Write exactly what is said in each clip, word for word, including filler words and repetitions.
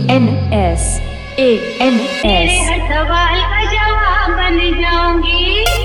N S A N S. हर सवाल का जवाब बन जाऊंगी।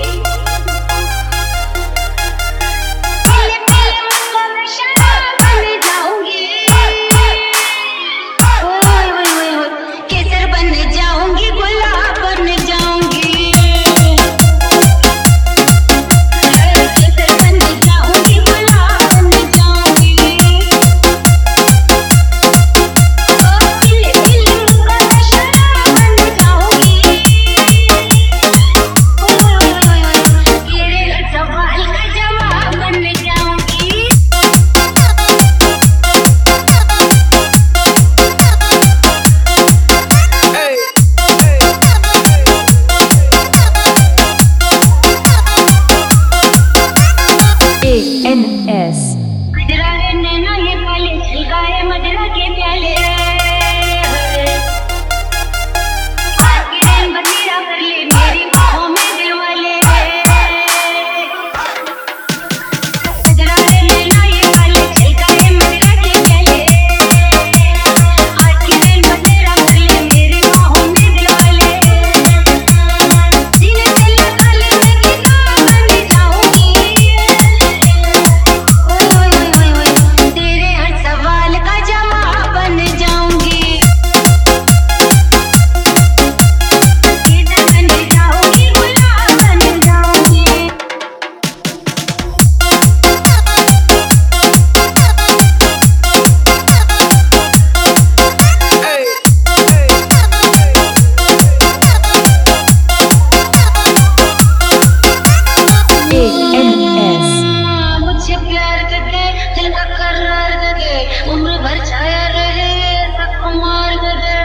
उम्र भर छाया रहे कुमार गदे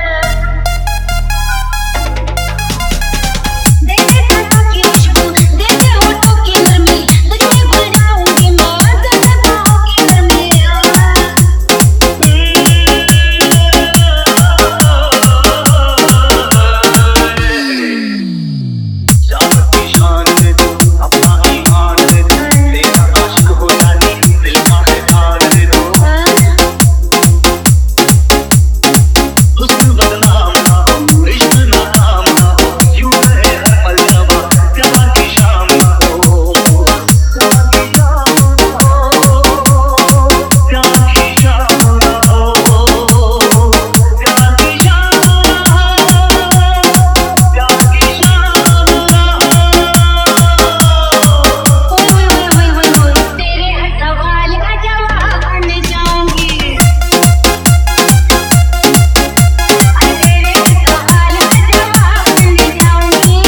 देखे सांसों की खुशबू, देखे होठों की नरमी, तुझे भूल जाऊंगी मैं तेरे बाहों की नरमी। शान की शान दे दो, अपना ईमान दे दो, तेरा आशिक हो जानी दिल का खिलाफ दे दो। हुस्न बदनाम ना हो, इश्क नाकाम ना हो, यूं रहे हर पल जवां, प्यार की शाम ना हो, प्यार की शाम ना हो, प्यार की शाम ना हो, प्यार की शाम ना हो, प्यार की शाम ना हो। ओए ओए ओए ओए ओए तेरे हर सवाल का जवाब बन जाऊंगी। अरे तेरे हर सवाल का जवाब बन जाऊंगी।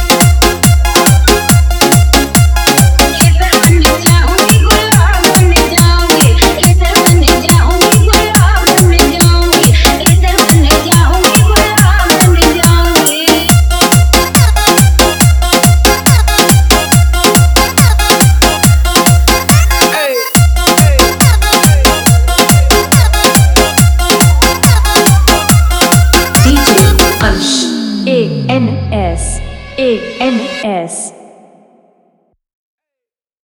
केसर बन जाऊंगी, गुलाब बन जाऊंगी। केसर बन जाऊंगी, गुलाब बन जाऊंगी। केसर बन जाऊंगी, गुलाब बन जाऊंगी। DJ Ansh A N S A N S.